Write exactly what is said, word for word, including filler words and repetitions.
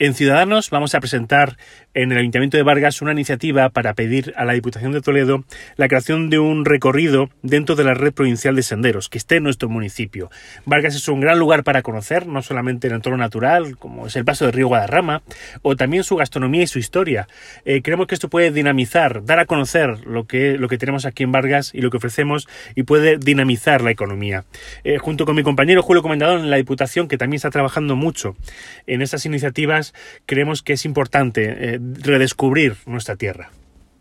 En Ciudadanos vamos a presentar en el Ayuntamiento de Vargas una iniciativa para pedir a la Diputación de Toledo la creación de un recorrido dentro de la red provincial de senderos que esté en nuestro municipio. Vargas es un gran lugar para conocer, no solamente el entorno natural, como es el paso del río Guadarrama, o también su gastronomía y su historia. Eh, creemos que esto puede dinamizar, dar a conocer lo que, lo que tenemos aquí en Vargas y lo que ofrecemos, y puede dinamizar la economía. Eh, junto con mi compañero Julio Comendador en la Diputación, que también está trabajando mucho en estas iniciativas, creemos que es importante eh, redescubrir nuestra tierra.